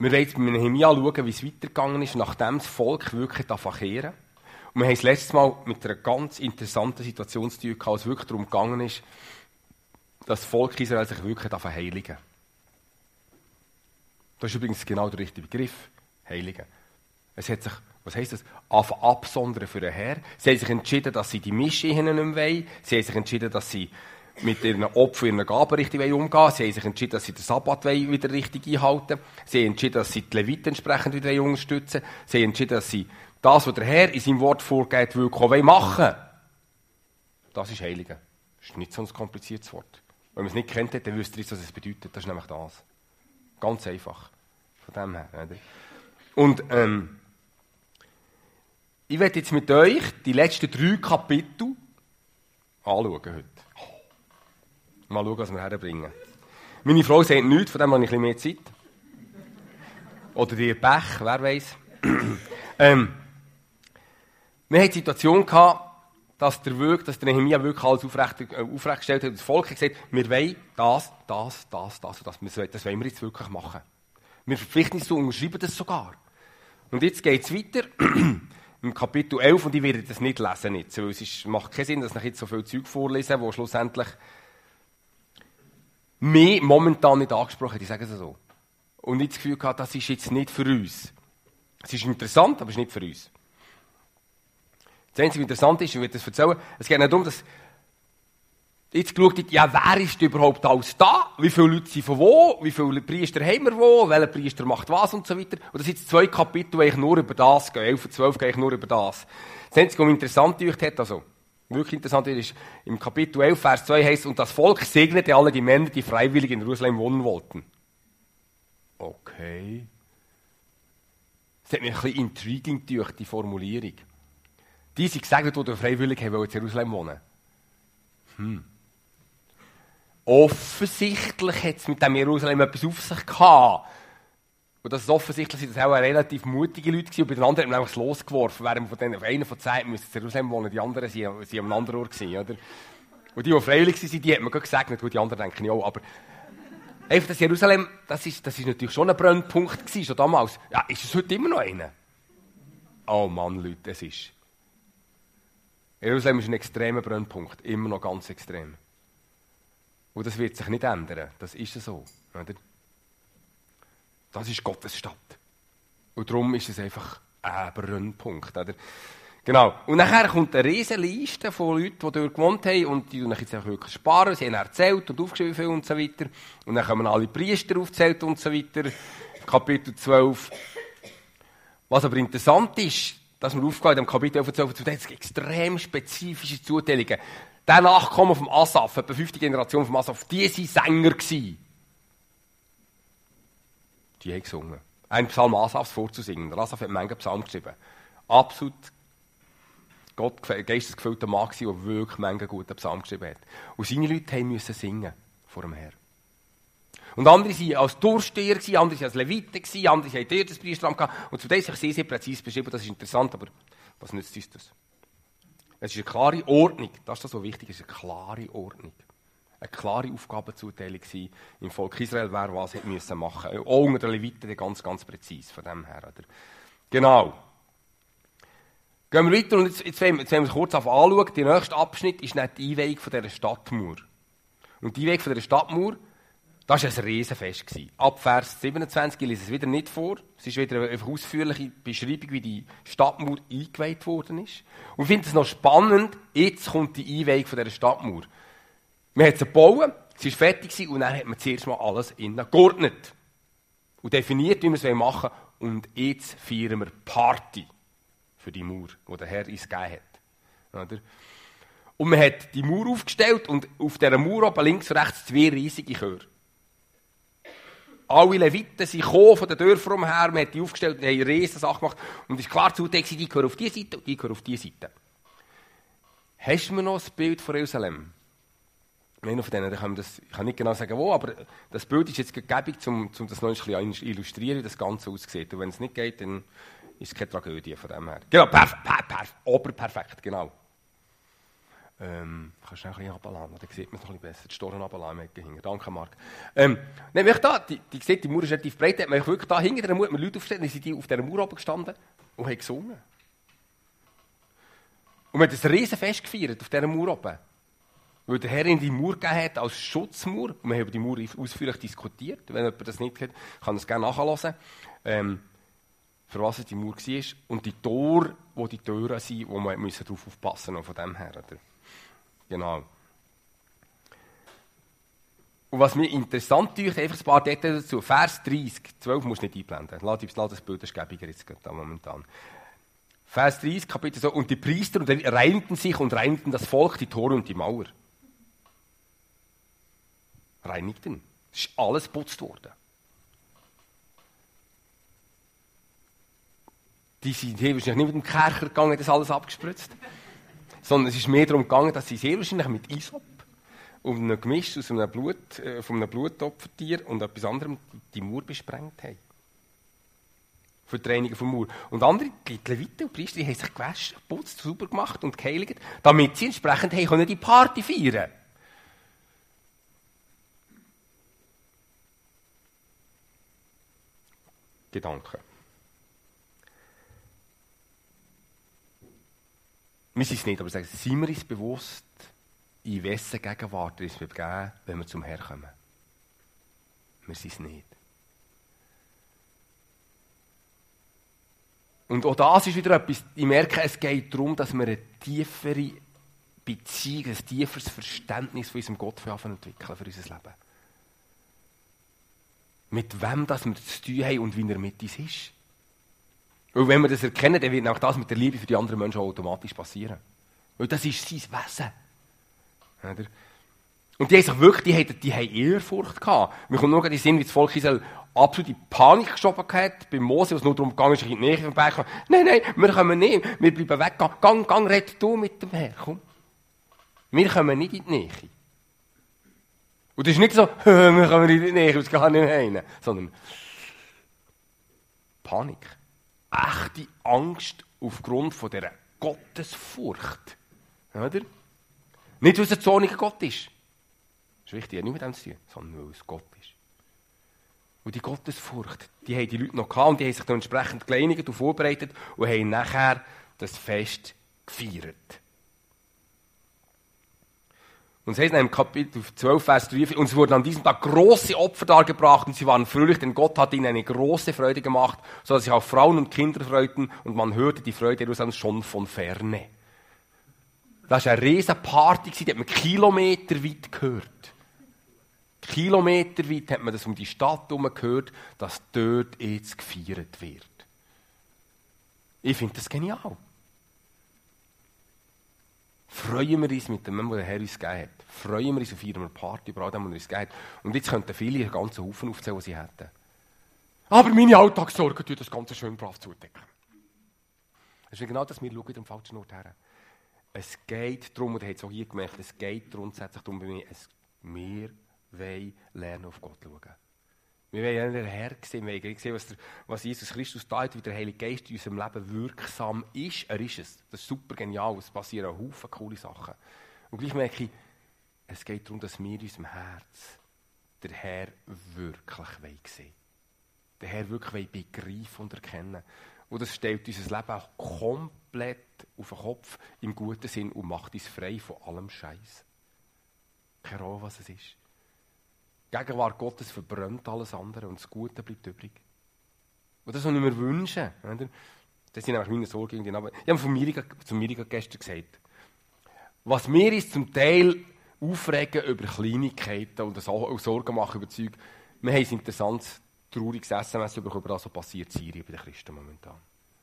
Wir wollen jetzt bei Nehemia schauen, wie es weitergegangen ist, nachdem das Volk wirklich kehren. Und wir haben das letzte Mal mit einer ganz interessanten Situation zu tun gehabt, als es wirklich darum gegangen ist, dass das Volk Israel sich wirklich heiligen. Das ist übrigens genau der richtige Begriff, heiligen. Es hat sich, was heisst das? Absondern für den Herr. Sie haben sich entschieden, dass sie die Mischehen nicht mehr wollen. Sie haben sich entschieden, dass sie mit ihren Opfern, ihren Gaben richtig umgehen wollen. Sie haben sich entschieden, dass sie den Sabbat wieder richtig einhalten wollen. Sie haben entschieden, dass sie die Leviten entsprechend wieder unterstützen wollen. Sie haben entschieden, dass sie das, was der Herr in seinem Wort vorgeht, wirklich auch machen wollen. Das ist Heiligen. Das ist nicht so ein kompliziertes Wort. Wenn man es nicht kennt, dann wüsste ihr, was es bedeutet. Das ist nämlich das. Ganz einfach. Von dem her. Oder? Und ich werde jetzt mit euch die letzten 3 Kapitel anschauen heute. Mal schauen, was wir herbringen. Meine Frau sagt nichts, von dem habe ich ein bisschen mehr Zeit. Oder ihr Pech, wer weiß. Wir hatten die Situation gehabt, dass der Nehemia wirklich alles aufrechtgestellt hat. Das Volk hat gesagt, wir wollen das und das. Das wollen wir jetzt wirklich machen. Wir verpflichten uns zu unterschreiben das sogar. Und jetzt geht es weiter im Kapitel 11 und ich werde das nicht lesen jetzt, weil es macht keinen Sinn, dass ich jetzt so viel Zeug vorlese, wo schlussendlich mich momentan nicht angesprochen hat. Ich sage es so. Und ich das Gefühl gehabt, das ist jetzt nicht für uns. Es ist interessant, aber es ist nicht für uns. Das Einzige, was interessant ist, ich werde das erzählen, es geht nicht darum, dass jetzt geschaut wird, ja, wer ist überhaupt alles da? Wie viele Leute sind von wo? Wie viele Priester haben wir wo? Welcher Priester macht was und so weiter? Und das sind jetzt 2 Kapitel, die eigentlich nur über das gehen. 11 und 12 gehen eigentlich nur über das. Das Einzige, was mich interessant gemacht hat, also wirklich interessant ist, im Kapitel 11, Vers 2 heißt, und das Volk segnete alle die Männer, die freiwillig in Jerusalem wohnen wollten. Okay. Das hat mich ein bisschen intriguing durch die Formulierung. Die sind gesegnet, die freiwillig in Jerusalem wohnen. Offensichtlich hat es mit dem Jerusalem etwas auf sich gehabt. Und das ist offensichtlich, sind das auch relativ mutige Leute gewesen. Und bei den anderen haben wir nämlich losgeworfen. Während von denen, einer von 10 müssen in Jerusalem wohnen, die anderen sind an einem anderen Ort gewesen, oder? Und die freiwillig waren, die hat man gesegnet. Gut, die anderen denken ja auch. Aber einfach das Jerusalem, das ist natürlich schon ein Brennpunkt gewesen, schon damals. Ja, ist es heute immer noch einer? Oh Mann, Leute, es ist. Jerusalem ist ein extremer Brennpunkt. Immer noch ganz extrem. Und das wird sich nicht ändern. Das ist so. Oder? Das ist Gottes Stadt. Und darum ist es einfach ein Brennpunkt. Oder? Genau. Und nachher kommt eine riesige Liste von Leuten, die dort gewohnt haben und die jetzt auch wirklich sparen. Sie haben erzählt und aufgeschrieben viel und so weiter. Und dann kommen alle Priester aufgezählt und so weiter. Kapitel 12. Was aber interessant ist, dass wir aufgehen im Kapitel 11 und 12, da hat es extrem spezifische Zuteilungen. Der Nachkommen vom Asaf, etwa 5. Generation vom Asaf, die waren Sänger gewesen. Die haben gesungen. Ein Psalm Asafs vorzusingen. Der Asaf hat manchen Psalm geschrieben. Absolut geistesgefüllter Mann gewesen, der wirklich manchen guten Psalm geschrieben hat. Und seine Leute mussten singen vor dem Herrn. Und andere waren als Durchsteher, andere waren als Leviten, andere hatten dort das Priesteramt gehabt. Und zu dem ist sich sehr präzise beschrieben, das ist interessant, aber was nützt uns das? Es ist eine klare Ordnung, das ist das, was wichtig ist, eine klare Ordnung. Eine klare Aufgabenzuteilung im Volk Israel, wer was hätte müssen machen. Auch unter den Leviten ganz, ganz präzise von dem her. Oder? Genau. Gehen wir weiter und jetzt wollen wir es kurz anschauen. Der nächste Abschnitt ist nicht die Einweihung von dieser Stadtmauer. Und die Einweihung von dieser Stadtmauer, das war ein Riesenfest. Ab Vers 27, ich lese es wieder nicht vor. Es ist wieder eine ausführliche Beschreibung, wie die Stadtmauer eingeweiht worden ist. Und ich finde es noch spannend, jetzt kommt die Einweihung von dieser Stadtmauer. Man hat sie gebaut, sie war fertig und dann hat man zuerst mal alles innen geordnet. Und definiert, wie wir es machen wollen. Und jetzt feiern wir Party für die Mauer, die der Herr uns gegeben hat. Oder? Und man hat die Mauer aufgestellt und auf dieser Mauer oben links und rechts 2 riesige Chöre. Alle Leviten sind gekommen von den Dörfern umher, man hat die aufgestellt und haben eine riesige Sache gemacht. Und es ist klar zugeteilt, die gehören auf diese Seite und die gehören auf diese Seite. Hast du mir noch ein Bild von Jerusalem? Einer von denen, ich kann nicht genau sagen, wo, aber das Bild ist jetzt gegeben, um das noch ein bisschen zu illustrieren, wie das Ganze aussieht. Und wenn es nicht geht, dann ist es keine Tragödie von dem her. Genau, oberperfekt, genau. Kannst du ein bisschen runterlassen, dann sieht man es noch ein bisschen besser. Die Storen runterlassen, danke, Marc. Die sieht, die Mauer ist relativ breit, hat man wirklich da hinter der Mauer, hat man Leute aufgestellt, dann sind die auf dieser Mauer oben gestanden und haben gesungen. Und man hat ein Riesenfest gefeiert auf dieser Mauer oben. Weil der Herr in die Mauer gegeben hat als Schutzmauer. Und wir haben über die Mauer ausführlich diskutiert. Wenn jemand das nicht kennt, kann es gerne nachhören. Für was es die Mauer war. Und die Tore, wo die Türen sind, wo man darauf aufpassen muss, von dem her. Oder? Genau. Und was mir interessant ist, einfach ein paar Details dazu. Vers 30, 12 musst du nicht einblenden. Lass das Bild, das ist gäbiger jetzt gerade momentan. Vers 30, Kapitel so. Und die Priester reinigten sich und reinigten das Volk, die Tore und die Mauer. Reinigten. Es ist alles geputzt worden. Die sind hier wahrscheinlich nicht mit dem Kercher gegangen, das alles abgespritzt. Sondern es ist mehr darum gegangen, dass sie sehr wahrscheinlich mit Isop und einem Gemisch aus einem von einem Blutopfertier und etwas anderem die Mauer besprengt haben. Für die Reinigung der Mauer. Und andere, die Leviten und Priester, haben sich gewaschen, geputzt, sauber gemacht und geheiligt, damit sie entsprechend die Party feiern können. Gedanken. Wir sind es nicht, aber sagen, sind wir uns bewusst, in wessen Gegenwart es wird geben, wenn wir zum Herrn kommen? Wir sind es nicht. Und auch das ist wieder etwas, ich merke, es geht darum, dass wir eine tiefere Beziehung, ein tieferes Verständnis von unserem Gott entwickeln für unser Leben. Mit wem das wir zu tun haben und wie er mit uns ist. Weil wenn wir das erkennen, dann wird auch das mit der Liebe für die anderen Menschen automatisch passieren. Weil das ist sein Wesen. Oder? Und die haben sich wirklich, die haben Ehrfurcht gehabt. Wir kommen nur in den Sinn, wie das Volk Israel absolute Panik geschoben hat, bei Mose, was nur darum gegangen ist, in die Nähe vom Berg zu kommen. Nein, wir kommen nicht, wir bleiben weg. Gang, red du mit dem Herrn, komm. Wir kommen nicht in die Nähe. Und das ist nicht so, wir kommen nicht in die Nähe, es geht nicht mehr rein. Sondern Panik. Echte Angst aufgrund von dieser Gottesfurcht. Oder? Nicht, weil es ein zorniger Gott ist. Das ist wichtig, hat nicht mit dem zu tun, sondern weil es Gott ist. Und die Gottesfurcht, die haben die Leute noch gehabt und die haben sich dann entsprechend gereinigt und vorbereitet und haben nachher das Fest gefeiert. Und es heißt in Kapitel 12, Vers 3, und es wurden an diesem Tag große Opfer dargebracht und sie waren fröhlich, denn Gott hat ihnen eine große Freude gemacht, so dass sich auch Frauen und Kinder freuten und man hörte die Freude Jerusalems schon von ferne. Das war eine riesige Party, die hat man kilometerweit gehört. Kilometerweit hat man das um die Stadt herum gehört, dass dort jetzt gefeiert wird. Ich finde das genial. Freuen wir uns mit dem, was der Herr uns gegeben hat. Freuen wir uns auf ihrer Party, über all dem, was er uns gegeben hat. Und jetzt könnten viele einen ganzen Haufen aufzählen, was sie hätten. Aber meine Alltagssorgen tun das Ganze schön brav zudecken. Das ist genau das, wir schauen am falschen Ort her. Es geht darum, und ihr habt es auch hier gemerkt, es geht grundsätzlich darum, wir wollen lernen, auf Gott schauen. Wir wollen den Herr sehen, wir wollen sehen, was Jesus Christus da hat, wie der Heilige Geist in unserem Leben wirksam ist. Er ist es. Das ist super genial. Es passieren ein Haufen coole Sachen. Und gleich merke ich, es geht darum, dass wir in unserem Herz den Herr wirklich sehen wollen. Den Herr wirklich begreifen und erkennen. Und das stellt unser Leben auch komplett auf den Kopf, im guten Sinn, und macht uns frei von allem Scheiß. Keine Ahnung, was es ist. Die Gegenwart Gottes verbrennt alles andere und das Gute bleibt übrig. Und das, was ich mir wünsche, das sind nämlich meine Sorgen. Ich habe zu Mirika gestern gesagt, was wir uns zum Teil aufregen über Kleinigkeiten und Sorgen machen über Zeug, wir haben ein interessantes, trauriges SMS bekommen, über das, was passiert in Syrien bei den Christen momentan.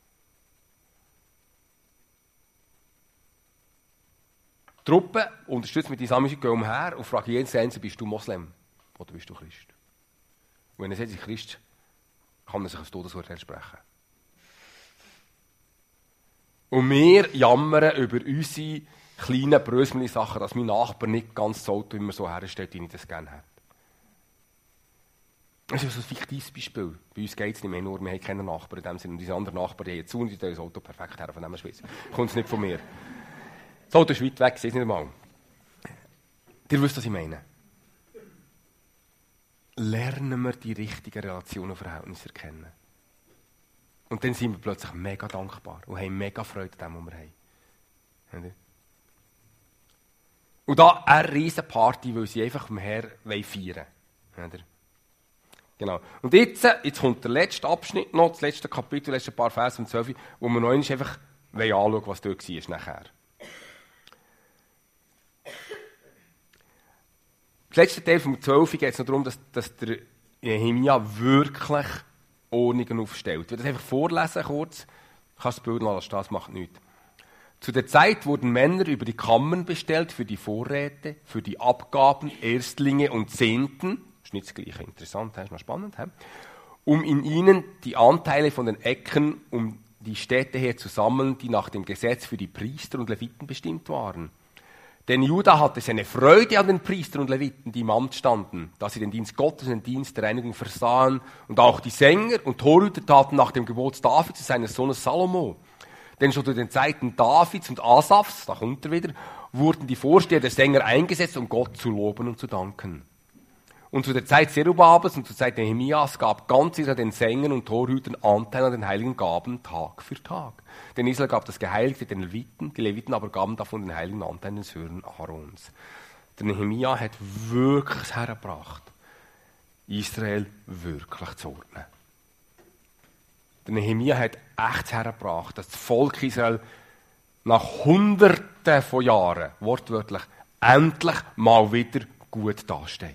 Die Truppen unterstützen mit islamischen gehen umher und fragen jeden Einzelnen, bist du Moslem? Oder bist du Christ? Und wenn er sagt, ich bin Christ, kann er sich ein Todesurteil sprechen. Und wir jammern über unsere kleinen, brösmeli Sachen, dass mein Nachbar nicht ganz das Auto immer so herstellt, wie ich das gerne hätte. Das ist so ein fiktives Beispiel. Bei uns geht es nicht mehr nur, wir haben keinen Nachbarn in dem Sinne. Und diese anderen Nachbarn, die haben zu und die das Auto perfekt her von dem Schweiz. Kommt es nicht von mir. So, das ist weit weg, seht nicht mal. Ihr wisst, was ich meine. Lernen wir die richtigen Relationen und Verhältnisse erkennen. Und dann sind wir plötzlich mega dankbar und haben mega Freude an dem, was wir haben. Und da eine riesen Party, weil sie einfach dem Herrn feiern wollen. Genau. Und jetzt kommt der letzte Abschnitt noch, das letzte Kapitel, die letzten paar Verse um 12, wo wir noch einmal einfach anschauen, was dort war nachher. Im letzten Teil vom 12 geht es noch darum, dass der Nehemia wirklich Ordnungen aufstellt. Ich will das einfach vorlesen kurz. Ich kann das Bild noch stehen, das macht nichts. Zu der Zeit wurden Männer über die Kammern bestellt für die Vorräte, für die Abgaben, Erstlinge und Zehnten. Das ist nicht das Gleiche. Interessant, das ist noch spannend. Um in ihnen die Anteile von den Äckern um die Städte her zu sammeln, die nach dem Gesetz für die Priester und Leviten bestimmt waren. Denn Juda hatte seine Freude an den Priestern und Leviten, die im Amt standen, dass sie den Dienst Gottes und den Dienst der Reinigung versahen. Und auch die Sänger und Torhüter taten nach dem Gebot Davids und seines Sohnes Salomo. Denn schon zu den Zeiten Davids und Asafs, da kommt er wieder, wurden die Vorsteher der Sänger eingesetzt, um Gott zu loben und zu danken. Und zu der Zeit Zerubabels und zur Zeit Nehemias gab ganz Israel den Sängern und Torhütern Anteil an den heiligen Gaben Tag für Tag. Denn Israel gab das Geheiligte den Leviten, die Leviten aber gaben davon den heiligen Anteil den Söhnen Aarons. Der Nehemia hat wirklich es hergebracht, Israel wirklich zu ordnen. Der Nehemia hat echt hergebracht, dass das Volk Israel nach Hunderten von Jahren, wortwörtlich, endlich mal wieder gut dasteht.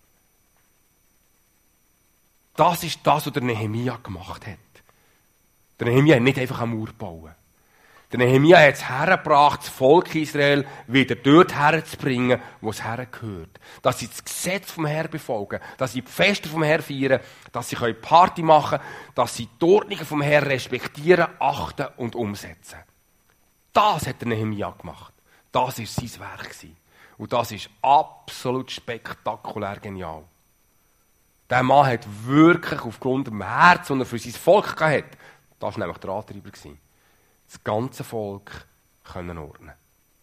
Das ist das, was der Nehemia gemacht hat. Der Nehemia hat nicht einfach eine Mauer bauen. Der Nehemia hat es hergebracht, das Volk Israel wieder dort herzubringen, wo es hergehört. Dass sie das Gesetz vom Herrn befolgen, dass sie die Feste vom Herrn feiern, dass sie Party machen können, dass sie die Ordnungen vom Herrn respektieren, achten und umsetzen. Das hat der Nehemia gemacht. Das war sein Werk. Und das ist absolut spektakulär genial. Der Mann hat wirklich aufgrund des Herzens, das er für sein Volk hatte, das war nämlich der Antreiber, das ganze Volk können ordnen.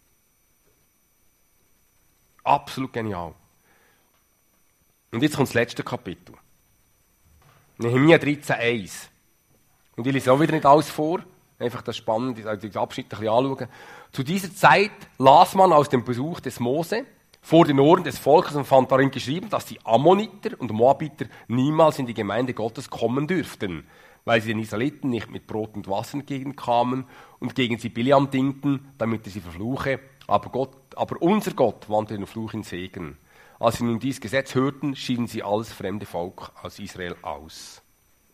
Absolut genial. Und jetzt kommt das letzte Kapitel. Nehemia 13,1. Und ich lese auch wieder nicht alles vor, einfach das Spannende, also den Abschnitt ein bisschen anschauen. Zu dieser Zeit las man aus dem Besuch des Mose vor den Ohren des Volkes und fand darin geschrieben, dass die Ammoniter und Moabiter niemals in die Gemeinde Gottes kommen dürften, weil sie den Israeliten nicht mit Brot und Wasser entgegenkamen und gegen sie Biliam dingten, damit er sie verfluche. Aber unser Gott wandte den Fluch in Segen. Als sie nun dieses Gesetz hörten, schieden sie als fremde Volk aus Israel aus.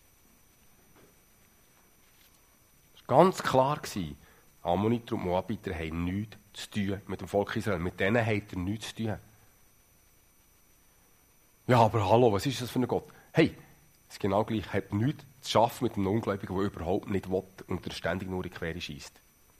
Es war ganz klar, Ammoniter und Moabiter haben nichts zu tun mit dem Volk Israel. Mit denen hat er nichts zu tun. Ja, aber hallo, was ist das für ein Gott? Hey, es ist genau gleich. Hat nichts zu schaffen mit einem Ungläubigen, der überhaupt nicht will und der ständig nur in die Quere schiesst.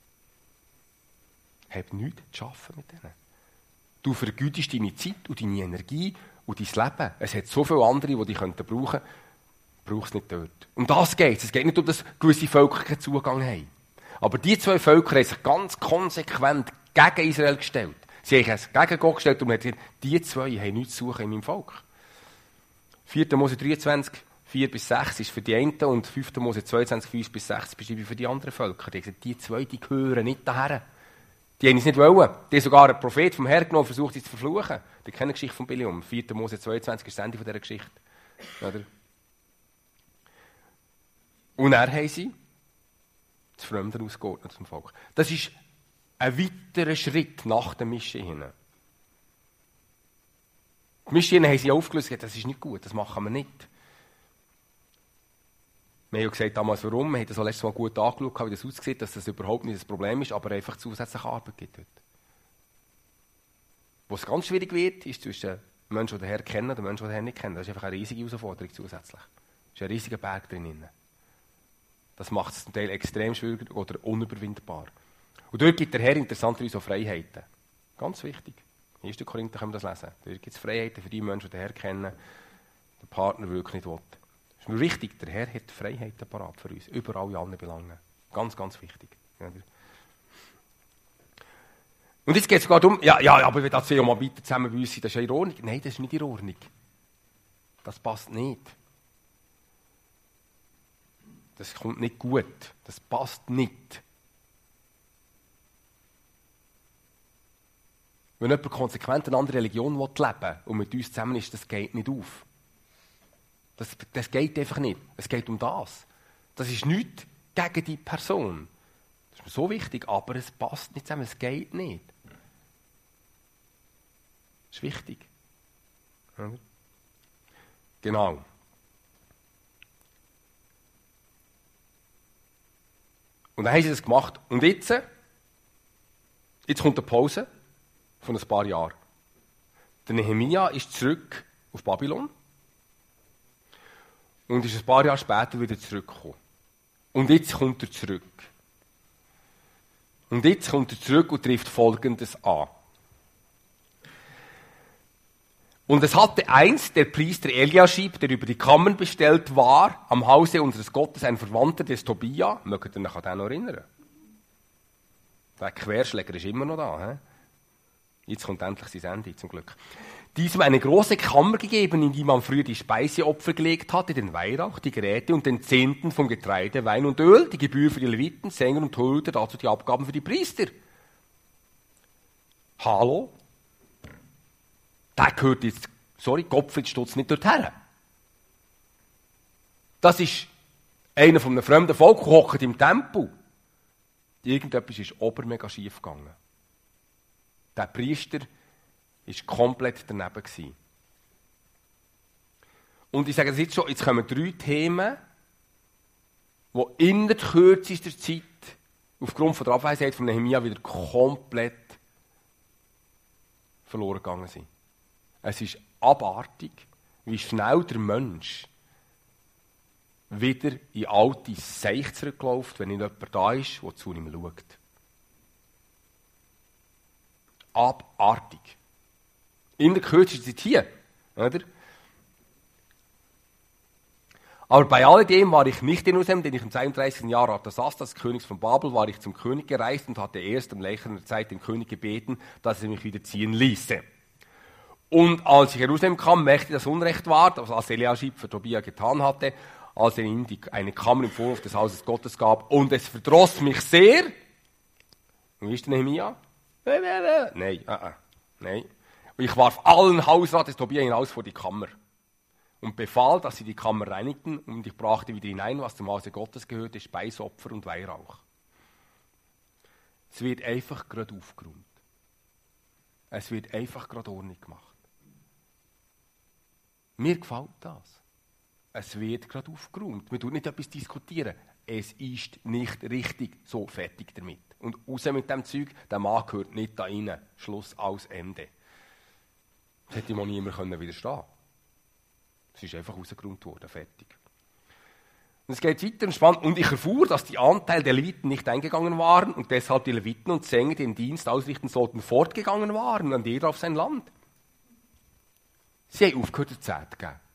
Hat nichts zu schaffen mit denen. Du vergütest deine Zeit und deine Energie und dein Leben. Es hat so viele andere, die dich brauchen könnten. Brauchst nicht dort. Um das geht es. Es geht nicht um, dass gewisse Völker keinen Zugang haben. Aber die zwei Völker haben sich ganz konsequent gegen Israel gestellt. Sie haben es gegen Gott gestellt und haben gesagt, die zwei haben nichts zu suchen in meinem Volk. 4. Mose 23, 4-6 ist für die einen und 5. Mose 22, 5-6 beschreibe ich für die anderen Völker. Die haben gesagt, die zwei, die gehören nicht daher. Die haben es nicht wollen. Die haben sogar einen Prophet vom Herrn genommen und versucht, sie zu verfluchen. Die kennen die Geschichte von Biliam. 4. Mose 22 ist das Ende dieser Geschichte. Oder? Und dann haben sie das Fremden ausgeordnet zum Volk. Das ist ein weiterer Schritt nach dem Mischen. Die Mischen haben sie aufgelöst, das ist nicht gut, das machen wir nicht. Wir haben ja gesagt damals, warum. Wir haben das auch letztes Mal gut angeschaut, wie das aussieht, dass das überhaupt nicht das Problem ist, aber einfach zusätzliche Arbeit gibt dort. Wo es ganz schwierig wird, ist zwischen Menschen, die den Herrn kennen und Menschen, die den Herrn nicht kennen. Das ist einfach eine riesige Herausforderung zusätzlich. Da ist ein riesiger Berg drin. Das macht es zum Teil extrem schwierig oder unüberwindbar. Und dort gibt der Herr interessanterweise auch Freiheiten. Ganz wichtig. In 1. Korinther können wir das lesen. Dort gibt es Freiheiten für die Menschen, die den Herr kennen, den Partner wirklich nicht will. Das ist mir wichtig, der Herr hat Freiheiten parat für uns. Überall in allen Belangen. Ganz, ganz wichtig. Und jetzt geht es sogar darum, ja, aber wenn das ja mal weiter zusammen bei uns sind, das ist ja in Ordnung. Nein, das ist nicht in Ordnung. Das passt nicht. Das kommt nicht gut. Das passt nicht. Wenn jemand konsequent eine andere Religion leben will und mit uns zusammen ist, das geht nicht auf. Das geht einfach nicht. Es geht um das. Das ist nichts gegen die Person. Das ist mir so wichtig, aber es passt nicht zusammen. Es geht nicht. Das ist wichtig. Genau. Und dann haben sie das gemacht. Und jetzt kommt eine Pause von ein paar Jahren. Der Nehemia ist zurück auf Babylon und ist ein paar Jahre später wieder zurückgekommen. Und jetzt kommt er zurück. Und jetzt kommt er zurück und trifft Folgendes an. Und es hatte einst der Priester Eliaschib, der über die Kammern bestellt war, am Hause unseres Gottes, ein Verwandter des Tobia. Mögt ihr euch an den noch erinnern? Der Querschläger ist immer noch da. He? Jetzt kommt endlich sein Ende, zum Glück. Diesem eine große Kammer gegeben, in die man früher die Speiseopfer gelegt hatte, den Weihrauch, die Geräte und den Zehnten vom Getreide, Wein und Öl, die Gebühr für die Leviten, Sänger und Torhüter, dazu die Abgaben für die Priester. Hallo? Der gehört jetzt, Gottfried Stutz nicht dorthin. Das ist einer von einem fremden Volk, der hockt im Tempel. Irgendetwas ist obermega schief gegangen. Der Priester war komplett daneben gewesen. Und ich sage das jetzt schon, jetzt kommen 3 Themen, die in der kürzester Zeit aufgrund von der Abwesenheit von Nehemia wieder komplett verloren gegangen sind. Es ist abartig, wie schnell der Mensch wieder in alte Seich zurückläuft, wenn nicht jemand da ist, der zu ihm schaut. Abartig. In der kürzesten Zeit hier, oder? Aber bei alledem war ich nicht in Jerusalem, denn ich im 32. Jahr Artasastas, des Königs von Babel, war ich zum König gereist und hatte erst in lächerer Zeit den König gebeten, dass er mich wieder ziehen ließe. Und als ich in Jerusalem kam, merkte das Unrecht war, das als Eliaschib für Tobia getan hatte, als er ihm eine Kammer im Vorhof des Hauses Gottes gab, und es verdross mich sehr. Und wie ist der Nehemia? Nein, nein. Und ich warf allen Hausrat des Tobia hinaus vor die Kammer und befahl, dass sie die Kammer reinigten, und ich brachte wieder hinein, was zum Hause Gottes gehörte, Speisopfer und Weihrauch. Es wird einfach gerade aufgeräumt. Es wird einfach gerade Ordnung gemacht. Mir gefällt das. Es wird gerade aufgeräumt. Man tut nicht etwas diskutieren. Es ist nicht richtig. So, fertig damit. Und raus mit dem Zeug, der Mann gehört nicht da rein. Schluss, aus, Ende. Das hätte mal niemand widerstehen können. Es ist einfach rausgeräumt worden, fertig. Und es geht weiter und spannend. Und ich erfuhr, dass die Anteile der Leviten nicht eingegangen waren und deshalb die Leviten und Sänger, die den Dienst ausrichten sollten, fortgegangen waren, und jeder auf sein Land. Sie haben aufgehört, die Zehnte zu geben.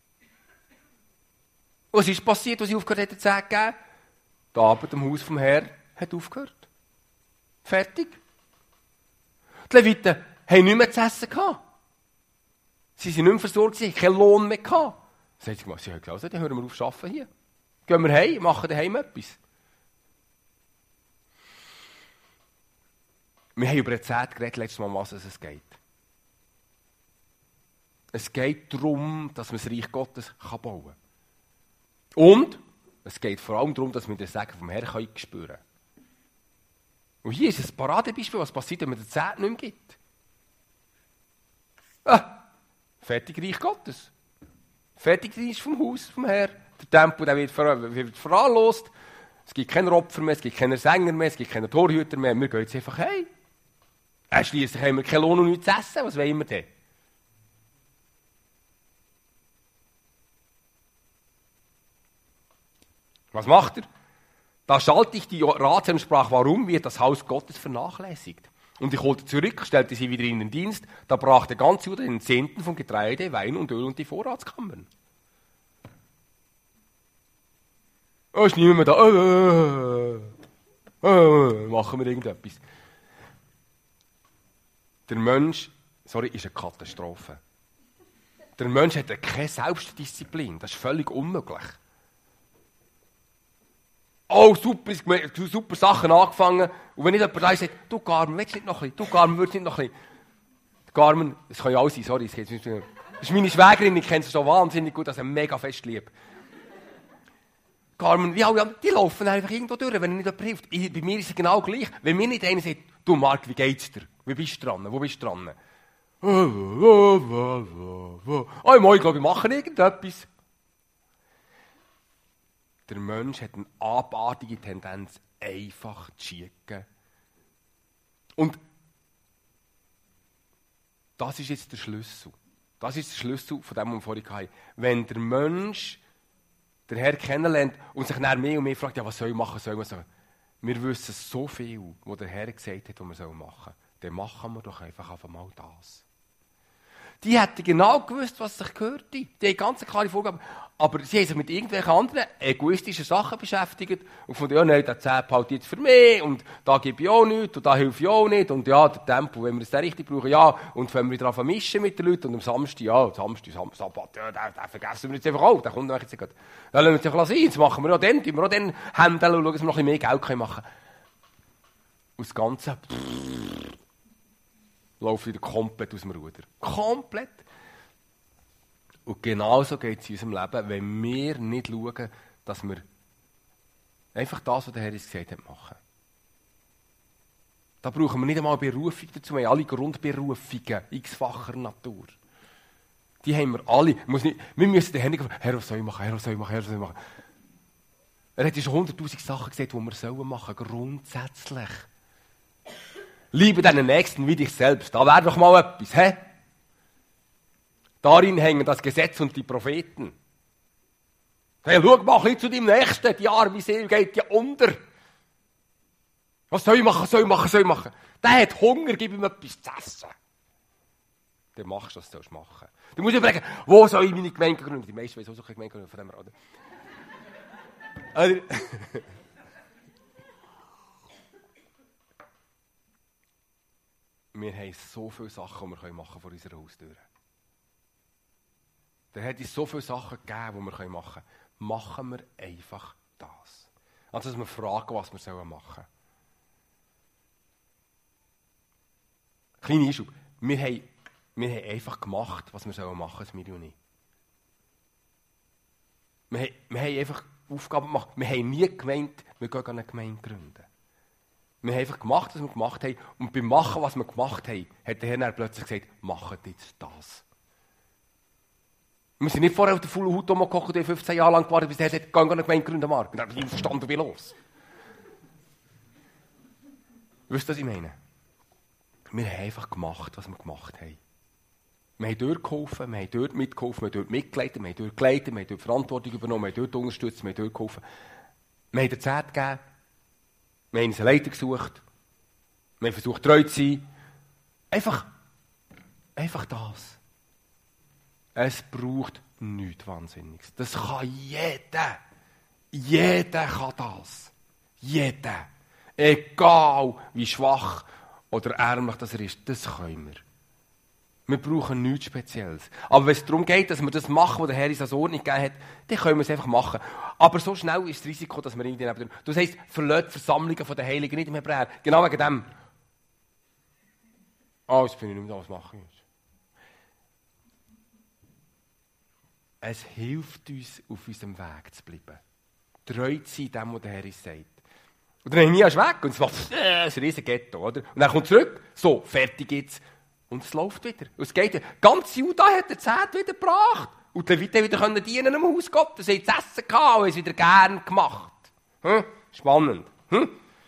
Was ist passiert, als sie aufgehört haben, die Zehnte zu geben? Die Arbeit am Haus vom Herrn hat aufgehört. Fertig. Die Leviten haben nichts mehr zu essen gehabt. Sie sind nicht mehr versorgt, sie haben keinen Lohn mehr gehabt. Sie haben gesagt, also, dann hören wir auf zu arbeiten hier. Gehen wir heim, machen daheim etwas. Wir haben über eine Zeit geredet, letztes Mal, um was es geht. Es geht darum, dass man das Reich Gottes bauen kann. Und es geht vor allem darum, dass wir den Segen vom Herrn spüren können. Und hier ist ein Paradebeispiel, was passiert, wenn man den Zeit nicht mehr gibt. Fertig Reich Gottes. Fertig ist vom Haus, vom Herrn. Der Tempel der wird verwahrlost. Es gibt keine Opfer mehr, es gibt keine Sänger mehr, es gibt keine Torhüter mehr. Wir gehen jetzt einfach heim. Schliesslich haben wir keinen Lohn und nichts zu essen. Was wollen wir denn? Was macht er? Da schalte ich die Ratsherren und sprach, warum wird das Haus Gottes vernachlässigt? Und ich holte zurück, stellte sie wieder in den Dienst. Da brachte ganz Juda den Zehnten von Getreide, Wein und Öl und die Vorratskammern. Ist niemand da. Machen wir irgendetwas. Der Mensch, ist eine Katastrophe. Der Mensch hat keine Selbstdisziplin. Das ist völlig unmöglich. Oh, super, super Sachen angefangen. Und wenn nicht jemand da sagt, du Carmen, willst du nicht noch ein bisschen? Du Carmen, würdest du nicht noch ein bisschen? Carmen, das kann ja auch sein, sorry. Das ist meine Schwägerin, ich kenne sie so wahnsinnig gut, dass ich mega fest liebe. Carmen, wie alle anderen, die laufen einfach irgendwo durch, wenn ihnen nicht jemand hilft. Bei mir ist es genau gleich. Wenn mir nicht einer sagt, du Marc, wie geht's dir? Wie bist du dran? Wo bist du dran? Oh, ich glaube, ich mache irgendetwas. Der Mensch hat eine abartige Tendenz, einfach zu schicken. Und das ist jetzt der Schlüssel. Das ist der Schlüssel von dem, was wir vorhin hatten. Wenn der Mensch den Herrn kennenlernt und sich dann mehr und mehr fragt, ja, was soll ich machen, wir wissen so viel, was der Herr gesagt hat, was wir machen sollen. Dann machen wir doch einfach mal das. Die hätten genau gewusst, was sich gehört. Die haben ganz klare Vorgaben. Aber sie haben sich mit irgendwelchen anderen egoistischen Sachen beschäftigt. Und von ja, nein, der 10 behalte jetzt für mich. Und da gebe ich auch nichts. Und da helfe ich auch nicht. Und ja, der Tempo, wenn wir das richtig brauchen, ja. Und wenn wir wieder anfangen mischen mit den Leuten. Und am Samstag, ja, Sabbat, ja, den vergessen wir jetzt einfach auch. Der kommt jetzt gerade. Ja, lassen wir es einfach sein. Jetzt machen wir auch dann, Hände und schauen, dass wir noch ein bisschen mehr Geld machen können. Und das Ganze, läuft wieder komplett aus dem Ruder. Komplett. Und genauso geht es in unserem Leben, wenn wir nicht schauen, dass wir einfach das, was der Herr uns gesagt hat, machen. Da brauchen wir nicht einmal Berufung dazu. Wir haben alle Grundberufungen x-facher Natur. Die haben wir alle. Wir müssen den Herrn nicht fragen, Herr, was soll ich machen, Herr, was soll ich machen, Herr, was soll ich machen. Er hat schon 100'000 Sachen gesagt, die wir machen sollen, grundsätzlich. Liebe deinen Nächsten wie dich selbst. Da wäre doch mal etwas, hä? Darin hängen das Gesetz und die Propheten. Hey, schau mal ein bisschen zu deinem Nächsten. Die arme Seele geht ja unter. Was soll ich machen? Der hat Hunger, gib ihm etwas zu essen. Dann machst du, was du machen sollst. Du musst überlegen, wo soll ich meine Gemeinde gründen? Die meisten wissen auch so eine Gemeinde gründen, von dem her, oder? Wir haben so viele Sachen, die wir machen vor unserer Haustür. Da hat es so viele Sachen gegeben, die wir machen können. Machen wir einfach das. Also, dass wir fragen, was wir machen sollen. Kleiner Einschub. Wir haben einfach gemacht, was wir machen sollen, Miri und ich. Wir haben einfach Aufgaben gemacht. Wir haben nie gemeint, wir gehen eine Gemeinde gründen. Wir haben einfach gemacht, was wir gemacht haben. Und beim Machen, was wir gemacht haben, hat der Herr dann plötzlich gesagt, macht jetzt das. Wir sind nicht vorher auf der vollen Haut rumgekocht und 15 Jahre lang gewartet, bis der Herr sagt, geh eine Gemeinde gründen, Marc. Und dann bin ich verstanden, wie los. Wisst ihr, was ich meine? Wir haben einfach gemacht, was wir gemacht haben. Wir haben dort geholfen, wir haben dort mitgeholfen, wir haben dort mitgeleitet, wir haben dort geleitet, wir haben dort Verantwortung übernommen, wir haben dort unterstützt, wir haben dort geholfen. Wir haben der Zeit gegeben. Wir haben uns einen Leiter gesucht. Wir haben versucht, treu zu sein. Einfach das. Es braucht nichts Wahnsinniges. Das kann jeder. Jeder kann das. Jeder. Egal, wie schwach oder ärmlich das er ist, das können wir. Wir brauchen nichts Spezielles. Aber wenn es darum geht, dass wir das machen, was der Herr uns als Ordnung gegeben hat, dann können wir es einfach machen. Aber so schnell ist das Risiko, dass wir irgendwie neben dem... Das heisst, verlässt die Versammlungen der Heiligen nicht im Hebräer. Genau wegen dem. Jetzt bin ich nicht mehr da, was mache ich? Es hilft uns, auf unserem Weg zu bleiben. Treu zu sein, dem, was der Herr uns sagt. Und dann ist weg und es macht ein riesen Ghetto, oder? Und dann kommt zurück, so, fertig jetzt. Und es läuft wieder. Und es geht. Ganz Juda hat der Zehnt wieder gebracht. Und die Leute wieder dienen am Haus Gottes. Sie haben das Essen gehabt und es wieder gern gemacht. Spannend. Und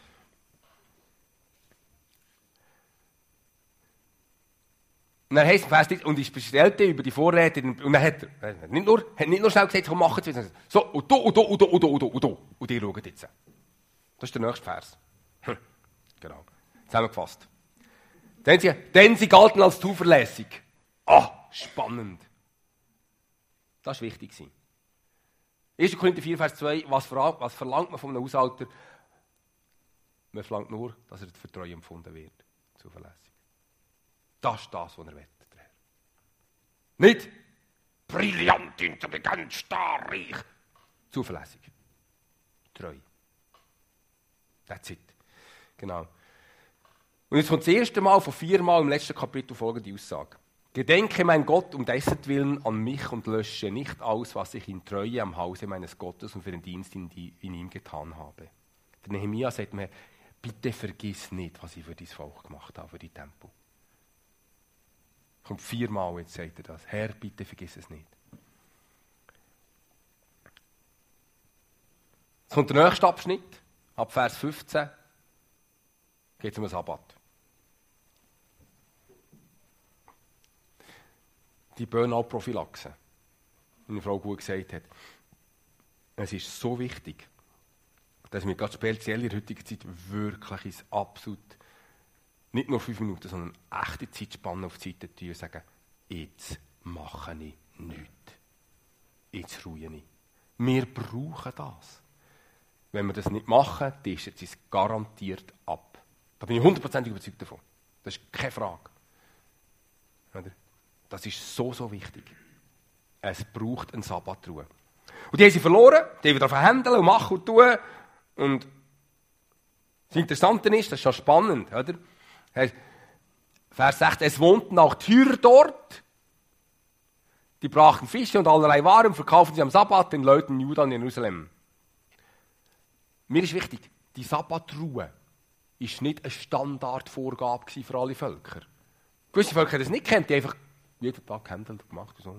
dann heisst es, und ich bestellte über die Vorräte. Und dann hat er nicht nur schnell gesagt, komm, mach es. So, und du. Und die schauen jetzt. Das ist der nächste Vers. Genau. Zusammengefasst. Denn sie galten als zuverlässig. Spannend. Das war wichtig. 1. Korinther 4, Vers 2. Was verlangt man von einem Haushalter? Man verlangt nur, dass er für treu empfunden wird. Zuverlässig. Das ist das, was er will, der Herr. Nicht brillant, intelligent, stark, reich. Zuverlässig. Treu. That's it. Genau. Und jetzt kommt das erste Mal von 4 Mal im letzten Kapitel folgende Aussage. Gedenke, mein Gott, um dessen Willen an mich und lösche nicht aus, was ich in Treue am Hause meines Gottes und für den Dienst in ihm getan habe. Der Nehemia sagt mir, bitte vergiss nicht, was ich für dein Volk gemacht habe, für die Tempel. Kommt 4 Mal, jetzt sagt er das. Herr, bitte vergiss es nicht. Jetzt kommt der nächste Abschnitt, ab Vers 15, geht es um den Sabbat. Die Burnout-Prophylaxe, wie eine Frau gut gesagt hat. Es ist so wichtig, dass wir gerade speziell in der heutigen Zeit wirklich ins absolut, nicht nur 5 Minuten, sondern echte Zeitspanne auf die Seite tun und sagen, jetzt mache ich nichts. Jetzt ruhe ich. Wir brauchen das. Wenn wir das nicht machen, dann ist es garantiert ab. Da bin ich 100% überzeugt davon. Das ist keine Frage. Oder? Das ist so, so wichtig. Es braucht eine Sabbatruhe. Und die haben sie verloren, die haben wieder verhandeln und machen und tun. Und das Interessante ist, das ist schon spannend, oder? Vers 16, es wohnten auch Tyrer dort. Die brachten Fische und allerlei Waren und verkauften sie am Sabbat den Leuten in Juda und Jerusalem. Mir ist wichtig, die Sabbatruhe ist nicht eine Standardvorgabe für alle Völker. Gewisse Völker haben das nicht kennt, die einfach jeden Tag gehandelt gemacht. So.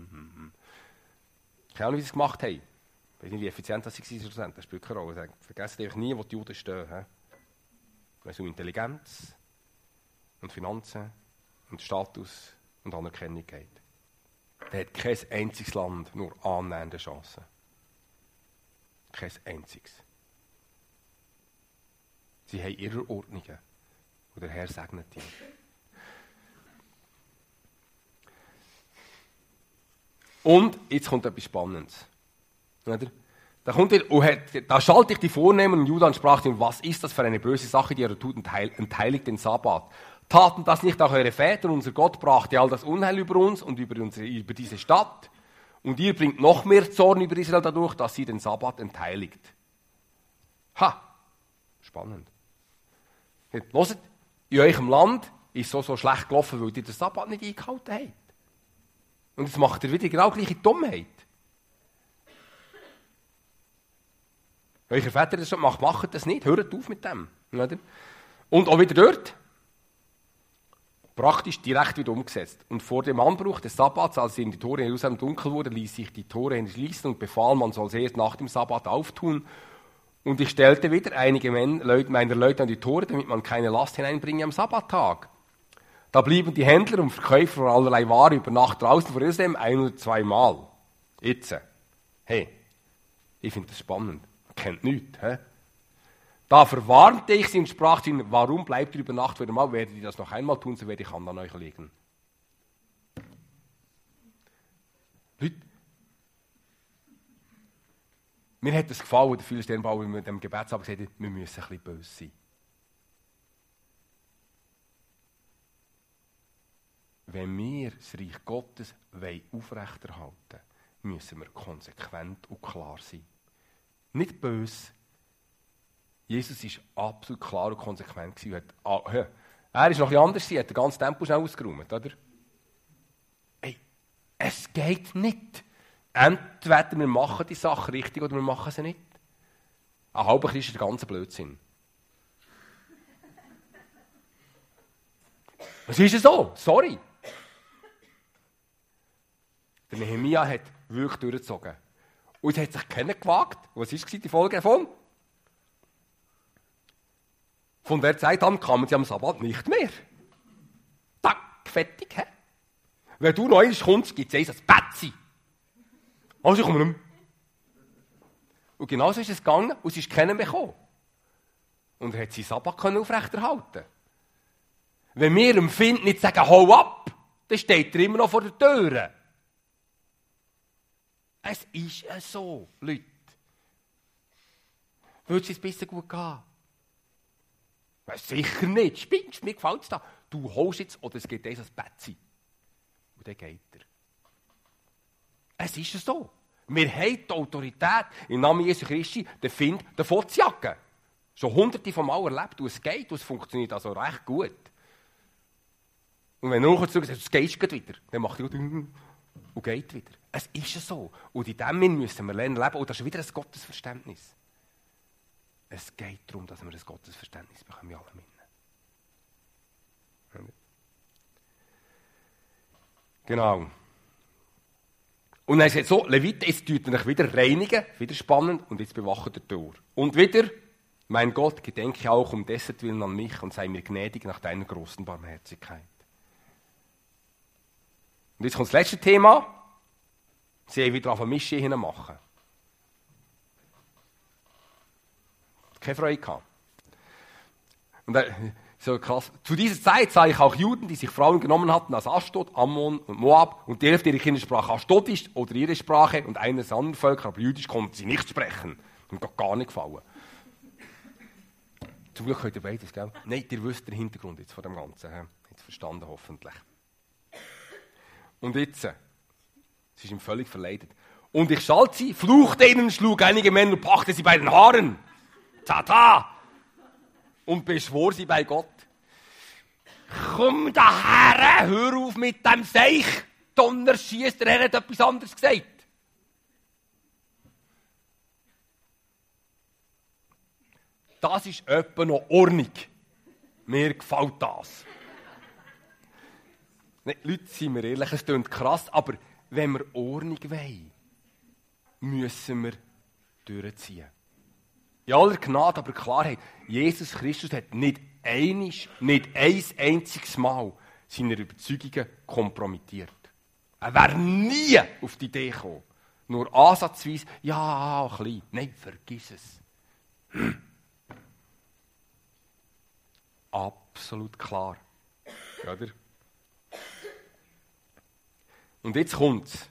Keine Ahnung, wie sie es gemacht haben. Ich weiß nicht, wie effizient das war. Das spielt keine Rolle. Vergessen einfach nie, wo die Juden stehen. Wenn es um Intelligenz und Finanzen und Status und Anerkennung geht. Da hat kein einziges Land nur annähernde Chancen. Kein einziges. Sie haben ihre Ordnungen. Und der Herr segnet die. Und jetzt kommt etwas Spannendes. Oder? Da schalte ich die Vornehmen Juda und sprach zu ihm, was ist das für eine böse Sache, die ihr tut, entheiligt den Sabbat. Taten das nicht auch eure Väter? Unser Gott brachte all das Unheil über uns und über diese Stadt. Und ihr bringt noch mehr Zorn über Israel dadurch, dass sie den Sabbat entheiligt. Ha! Spannend. Hört, in eurem Land ist es so schlecht gelaufen, weil ihr den Sabbat nicht eingehalten habt. Und jetzt macht ihr wieder genau gleiche Dummheit. Wenn eure Väter das schon macht, macht das nicht. Hört auf mit dem. Oder? Und auch wieder dort. Praktisch direkt wieder umgesetzt. Und vor dem Anbruch des Sabbats, als in die Tore in Jerusalem dunkel wurde, ließ sich die Tore schließen und befahl, man soll sie erst nach dem Sabbat auftun. Und ich stellte wieder einige meiner Leute an die Tore, damit man keine Last hineinbringe am Sabbattag. Da blieben die Händler und Verkäufer von allerlei Ware über Nacht draußen vor Jerusalem 1 oder 2 Mal. Jetzt. Hey, ich finde das spannend. Kennt nichts. He? Da verwarnte ich sie und sprach zu ihnen, warum bleibt ihr über Nacht wieder mal? Werdet ihr das noch einmal tun, so werde ich Hand an euch legen. Leute, mir hat es gefallen, der Philistermbauer mit dem Gebetsabend gesagt hat, wir müssen ein bisschen böse sein. Wenn wir das Reich Gottes aufrechterhalten wollen, müssen wir konsequent und klar sein. Nicht böse. Jesus war absolut klar und konsequent. Er war noch ein bisschen anders, er hat den ganzen Tempel schnell ausgeräumt, oder? Hey, es geht nicht. Entweder wir machen die Sache richtig oder wir machen sie nicht. Ein halber Christ ist der ganze Blödsinn. Was ist es so? Sorry. Der Nehemia hat wirklich durchgezogen. Und es hat sich keiner gewagt. Was war die Folge davon? Von der Zeit an kamen sie am Sabbat nicht mehr. Tack, fertig. He? Wenn du noch einmal kommst, gibt es ein Pätzchen. Also ich komme nicht mehr. Und genauso ist es gegangen und es ist keiner mehr gekommen. Und er hat seinen Sabbat aufrechterhalten. Wenn wir dem Find nicht sagen, hau ab, dann steht er immer noch vor der Tür. Es ist so, Leute. Würde es ein bisschen gut gehen? Sicher nicht. Spinnst, mir gefällt es da. du holst jetzt, oder es gibt ein Bettchen. Und dann geht er. Es ist so. Wir haben die Autorität im Namen Jesu Christi, den Find davon zu jagen. Schon hunderte von Mal erlebt, und es geht, und es funktioniert also recht gut. Und wenn er nachher zurück sagt, es geht wieder, dann macht er und geht wieder. Es ist so. Und in dem müssen wir lernen leben. Und das ist wieder ein Gottesverständnis. Es geht darum, dass wir ein Gottesverständnis bekommen in allem. Genau. Und dann sagt so, Leviten, jetzt tut euch wieder reinigen, wieder spannend, und jetzt bewacht der Tor. Und wieder, mein Gott, gedenke auch um dessen Willen an mich und sei mir gnädig nach deiner großen Barmherzigkeit. Und jetzt kommt das letzte Thema. Sie haben wieder auf eine Mische hin machen. Keine Freude gehabt. Und dann, so krass. Zu dieser Zeit sah ich auch Juden, die sich Frauen genommen hatten aus Ashdod, Ammon und Moab, und die Hälfte ihrer Kinder sprach Ashdodisch oder ihre Sprache und eines anderen Völker, aber Jüdisch konnten sie nicht sprechen. Mir hat gar nicht gefallen. Zum Glück könnt ihr beides, gell? Nein, ihr wisst den Hintergrund jetzt von dem Ganzen. Jetzt verstanden, hoffentlich. Und jetzt, es ist ihm völlig verleidet. Und ich schalt sie, fluchte ihnen, schlug einige Männer und packte sie bei den Haaren. Tata! Und beschwor sie bei Gott. Komm daher, hör auf mit dem Seich. Donner schiesst, der Herr hat etwas anderes gesagt. Das ist etwa noch Ordnung. Mir gefällt das. Nee, Leute, seien wir ehrlich, es klingt krass, aber wenn wir Ordnung wollen, müssen wir durchziehen. In aller Gnade, aber Klarheit, Jesus Christus hat nicht ein einziges Mal seine Überzeugungen kompromittiert. Er wäre nie auf die Idee gekommen. Nur ansatzweise, ja, ein bisschen. Nein, vergiss es. Absolut klar. Oder? Und jetzt kommt's.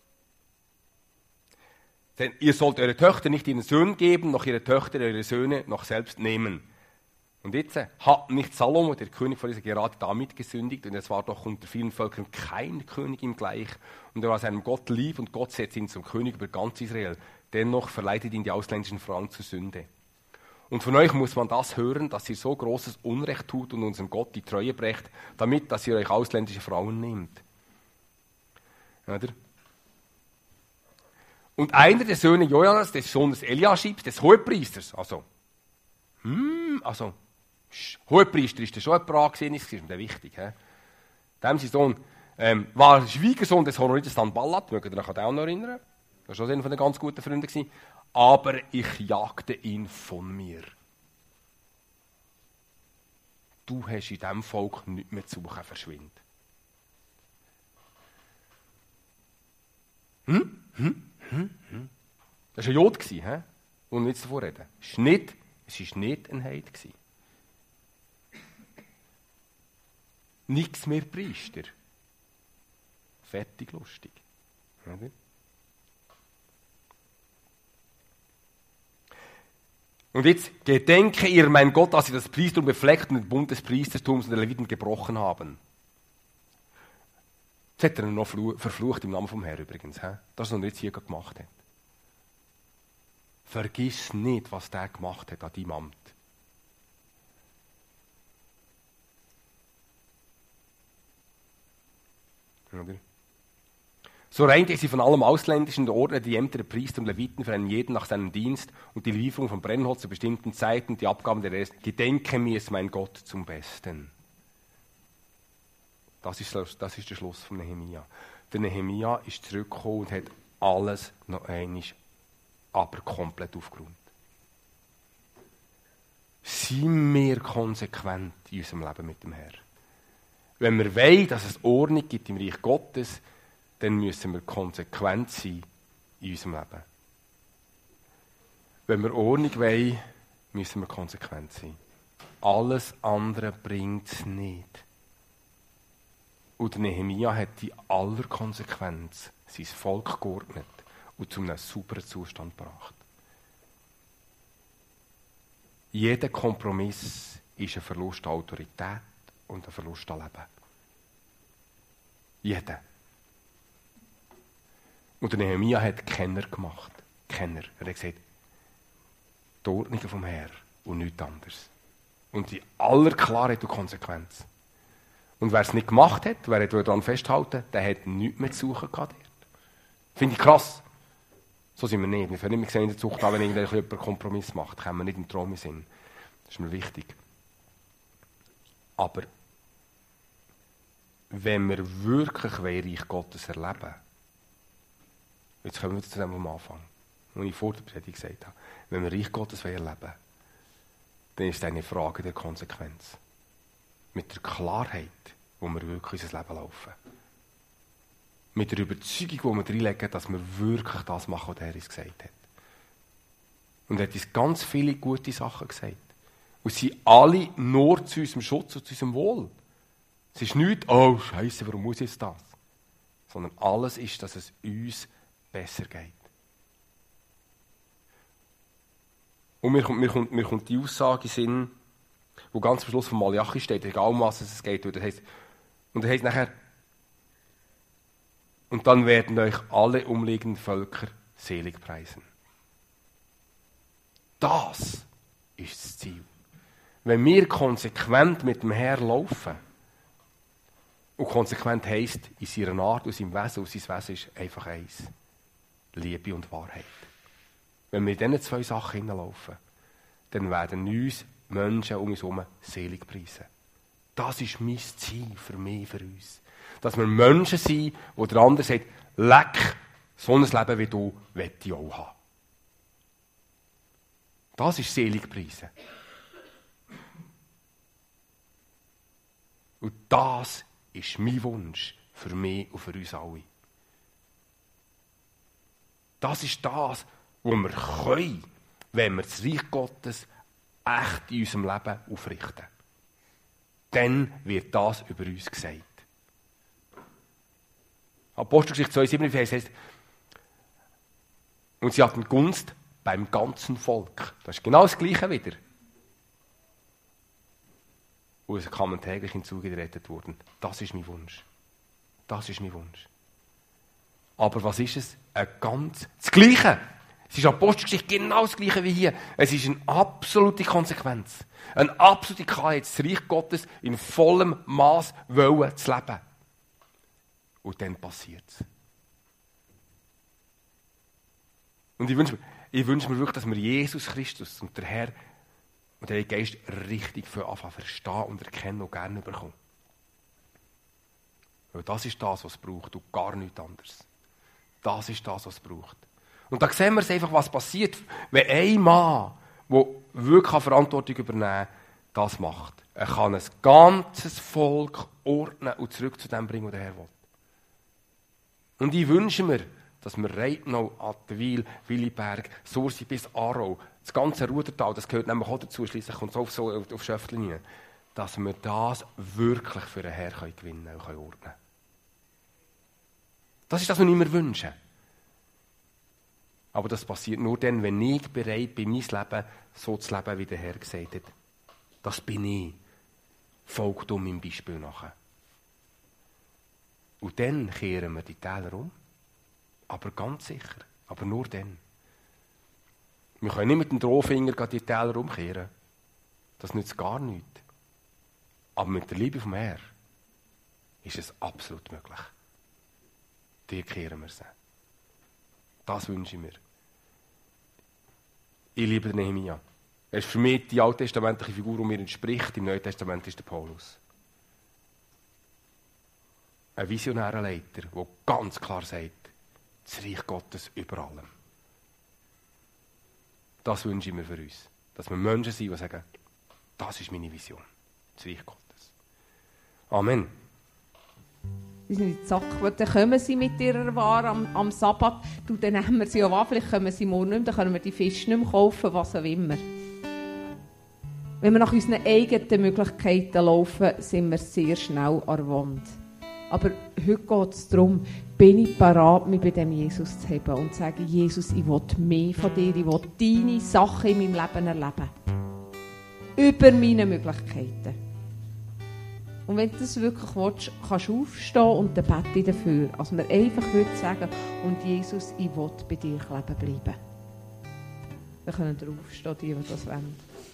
Denn ihr sollt eure Töchter nicht ihren Söhnen geben, noch ihre Töchter eure Söhne noch selbst nehmen. Und jetzt hat nicht Salomo, der König von Israel, gerade damit gesündigt, und es war doch unter vielen Völkern kein König ihm gleich, und er war seinem Gott lieb, und Gott setzt ihn zum König über ganz Israel. Dennoch verleitet ihn die ausländischen Frauen zur Sünde. Und von euch muss man das hören, dass ihr so großes Unrecht tut und unserem Gott die Treue brecht, damit, dass ihr euch ausländische Frauen nehmt. Oder? Und einer der Söhne Jonas, des Sohnes Eliaschibs, des Hohepriesters, Hohepriester ist der schon jemand angesehen, ist mir wichtig. Dem sein Sohn war Schwiegersohn des Honoriten Sanballat, mögt ihr euch an den auch noch erinnern? Das war schon einer von den ganz guten Freunden. Aber ich jagte ihn von mir. Du hast in diesem Volk nichts mehr zu suchen, verschwind. Das war ein Jod, und nicht davon reden. Es war nicht ein Heid. Nichts mehr Priester. Fertig lustig. Oder? Und jetzt gedenke ihr, mein Gott, dass sie das Priestertum befleckt und den Bund des Priestertums und der Leviten gebrochen haben. Jetzt hat er ihn noch verflucht im Namen vom Herrn übrigens. Das, was er jetzt hier gemacht hat. Vergiss nicht, was der gemacht hat an deinem Amt. Oder? So reinigte sie von allem Ausländischen und ordnete die Ämter der Priester und Leviten für einen jeden nach seinem Dienst und die Lieferung von Brennholz zu bestimmten Zeiten und die Abgaben der Rest. Gedenke mir es, mein Gott, zum Besten. Das ist der Schluss von Nehemia. Der Nehemia ist zurückgekommen und hat alles noch einmal, aber komplett aufgeräumt. Seien wir konsequent in unserem Leben mit dem Herrn. Wenn wir wollen, dass es Ordnung gibt im Reich Gottes, dann müssen wir konsequent sein in unserem Leben. Wenn wir Ordnung wollen, müssen wir konsequent sein. Alles andere bringt es nicht. Und Nehemia hat in aller Konsequenz sein Volk geordnet und zu einem sauberen Zustand gebracht. Jeder Kompromiss ist ein Verlust an Autorität und einen Verlust erleben. Jeder. Und der Nehemia hat Kenner gemacht. Kenner. Er hat gesagt, die Ordnungen vom Herrn und nichts anderes. Und in aller Klarheit und Konsequenz. Und wer es nicht gemacht hat, wer daran festhalten, der hat nichts mehr zu suchen gehabt. Finde ich krass. So sind wir nicht. Wir können immer sehen in der Zucht, wenn jemand einen Kompromiss macht, kommen wir nicht im Traum-Sinn. Das ist mir wichtig. Aber wenn wir wirklich Reich Gottes erleben, jetzt kommen wir zu dem am Anfang, wo ich vor der Predigt gesagt habe, wenn wir Reich Gottes erleben, dann ist es eine Frage der Konsequenz. Mit der Klarheit, wo wir wirklich unser Leben laufen. Mit der Überzeugung, die wir reinlegen, dass wir wirklich das machen, was er uns gesagt hat. Und er hat uns ganz viele gute Sachen gesagt. Und sie sind alle nur zu unserem Schutz und zu unserem Wohl. Es ist nicht, oh Scheiße, warum muss ich jetzt das? Sondern alles ist, dass es uns besser geht. Und mir kommt die Aussage in Sinn, wo ganz am Schluss von Malachi steht, egal um was es geht. Und er heißt nachher, und dann werden euch alle umliegenden Völker selig preisen. Das ist das Ziel. Wenn wir konsequent mit dem Herrn laufen, und konsequent heisst, in seiner Art und seinem Wesen, und sein Wesen ist einfach eins: Liebe und Wahrheit. Wenn wir in diesen zwei Sachen hineinlaufen, dann werden uns Menschen um uns herum selig preisen. Das ist mein Ziel für mich, für uns. Dass wir Menschen sind, wo der andere sagt, leck, so ein Leben wie du möchte ich auch haben. Das ist selig preisen. Und das ist mein Wunsch für mich und für uns alle. Das ist das, was wir können, wenn wir das Reich Gottes echt in unserem Leben aufrichten. Dann wird das über uns gesagt. Apostelgeschichte 2,47 heißt, und sie hatten Gunst beim ganzen Volk. Das ist genau das Gleiche wieder. Und es kamen täglich hinzugerettet wurden. Das ist mein Wunsch. Das ist mein Wunsch. Aber was ist es? Das Gleiche. Es ist Apostelgeschichte genau das Gleiche wie hier. Es ist eine absolute Konsequenz. Eine absolute Klarheit, das Reich Gottes in vollem Maß wollen zu leben. Und dann passiert es. Und ich wünsche mir wirklich, dass wir Jesus Christus und der Herr und der Geist richtig anfangen verstehen und erkennen und gerne bekommen. Weil das ist das, was es braucht und gar nichts anderes. Das ist das, was es braucht. Und da sehen wir es einfach, was passiert, wenn ein Mann, der wirklich Verantwortung übernehmen kann, das macht. Er kann ein ganzes Volk ordnen und zurück zu dem bringen, was der Herr will. Und ich wünsche mir, dass wir Reitnau, Attenwil, Williberg, Sursi bis Aarau, das ganze Rudertal, das gehört nämlich auch dazu, schliesslich kommt es auf Schöftlin rein, dass wir das wirklich für den Herrn gewinnen und ordnen können. Das ist das, was ich mir wünsche. Aber das passiert nur dann, wenn ich bereit bin, mein Leben so zu leben, wie der Herr gesagt hat. Das bin ich. Folgt meinem Beispiel nachher. Und dann kehren wir die Täler um. Aber ganz sicher. Aber nur dann. Wir können nicht mit dem Drohfinger die Täler umkehren. Das nützt gar nichts. Aber mit der Liebe vom Herrn ist es absolut möglich. Die kehren wir sie. Das wünsche ich mir. Ich liebe den Nehemia. Er ist für mich die alttestamentliche Figur, die mir entspricht. Im Neuen Testament ist der Paulus. Ein visionärer Leiter, der ganz klar sagt, das Reich Gottes über allem. Das wünsche ich mir für uns. Dass wir Menschen sind, die sagen, das ist meine Vision. Das Reich Gottes. Amen. Sie sind in die Sache, dann kommen sie mit ihrer Ware am Sabbat. Dann nehmen wir sie auch an, vielleicht kommen sie morgen nicht mehr, dann können wir die Fische nicht mehr kaufen, was auch immer. Wenn wir nach unseren eigenen Möglichkeiten laufen, sind wir sehr schnell an der Wand. Aber heute geht es darum, bin ich bereit, mich bei dem Jesus zu haben und zu sagen, Jesus, ich will mehr von dir, ich will deine Sachen in meinem Leben erleben. Über meine Möglichkeiten. Und wenn du das wirklich willst, kannst du aufstehen und dann bete ich dafür. Also wir einfach heute sagen, und Jesus, ich will bei dir kleben bleiben. Wir können aufstehen, die das wollen.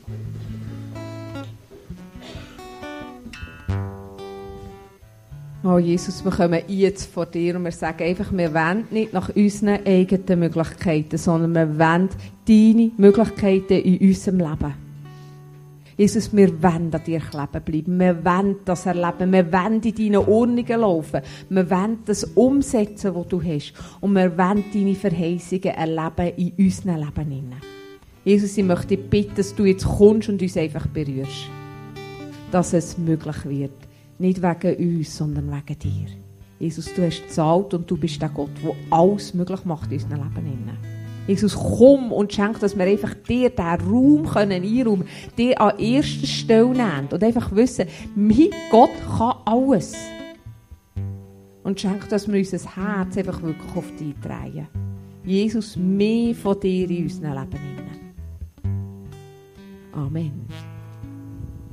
Oh Jesus, wir kommen jetzt vor dir und wir sagen einfach, wir wollen nicht nach unseren eigenen Möglichkeiten, sondern wir wollen deine Möglichkeiten in unserem Leben. Jesus, wir wollen an dir kleben bleiben. Wir wollen das erleben. Wir wollen in deinen Ordnungen laufen. Wir wollen das umsetzen, was du hast. Und wir wollen deine Verheißungen erleben in unserem Leben. Jesus, ich möchte dich bitten, dass du jetzt kommst und uns einfach berührst. Dass es möglich wird. Nicht wegen uns, sondern wegen dir. Jesus, du hast gezahlt und du bist der Gott, der alles möglich macht in unserem Leben. Jesus, komm und schenk, dass wir einfach dir diesen Raum einräumen können, dir an erster Stelle nehmen und einfach wissen, mein Gott kann alles. Und schenk, dass wir unser Herz einfach wirklich auf dich drehen. Jesus, mehr von dir in unserem Leben. Amen.